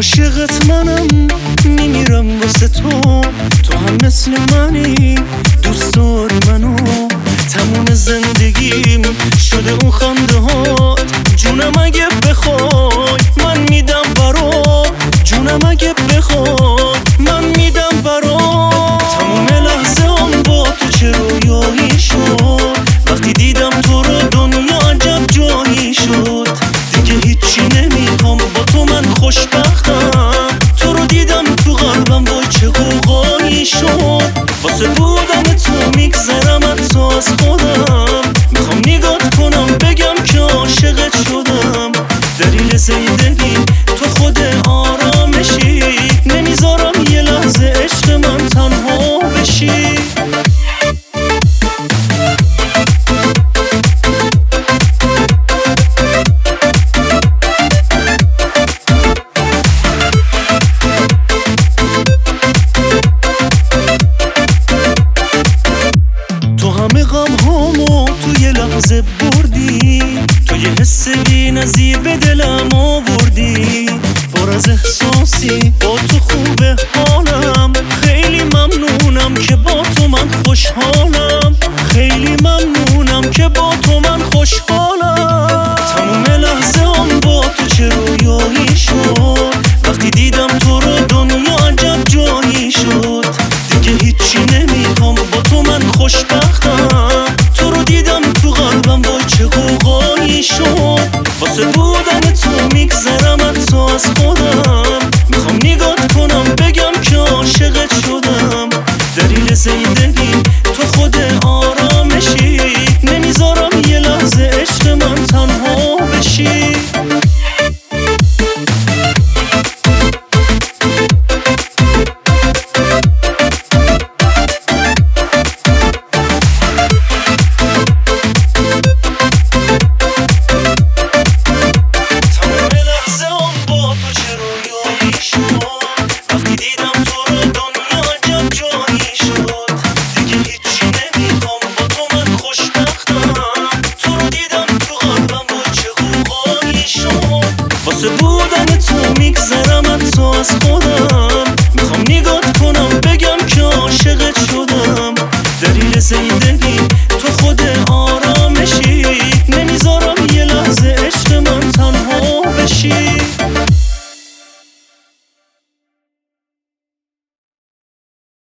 عاشقت منم، میمیرم واسه تو هم مثل منی، دوست داری منو. تموم زندگیم شده اون خنده هات، جونم اگه بخوای من میدم برات، جونم اگه بخوای من میدم برات. تموم لحظه هم با تو چه رویایی شد، وقتی دیدم تو رو دنیا عجب جایی شد. دیگه هیچی نمیخوام، با تو من خوشبختم، تو رو دیدم تو قلبم وای چه غوغایی شد. واسه بودن تو میگذرم حتی از خودم، میخوام نگات کنم بگم که عاشقت شدم. دلیل زندگی تو خود آرامشی، نمیذارم یه لحظه عشق من تنها بشی. همه غم هامو تو یه لحظه بردی، تو یه حس بی‌نظیر به دلم آوردی. پر از احساسی با تو خوبه حالم، خیلی ممنونم که با تو من خوشحالم، خیلی ممنونم که با تو من خوشحالم. تموم لحظه هم با تو چه رویایی شد، وقتی دیدم تو رو دنیا عجب جایی شد. دیگه هیچی نمیخوام، با تو من خوشبختم، تو رو دیدم تو قلبم وای چه غوغایی شد. واسه بودن تو میگذرم حتی از خودم، میخوام نگات کنم بگم که عاشقت شدم. دلیل زندگی تو خود آرامشی، نمیذارم یه لحظه عشق من تنها بشی. وقتی دیدم تو رو دنیا عجب جایی شد. دیگه هیچی نمیخوام، با تو من خوشبختم، تو رو دیدم تو قلبم وای چه غوغایی شد. واسه بودن تو میگذرم حتی از خودم، میخوام نگات کنم بگم که عاشقت شدم. دلیل زندگی تو خود آرامشی، نمیذارم یه لحظه عشق من تنها بشی.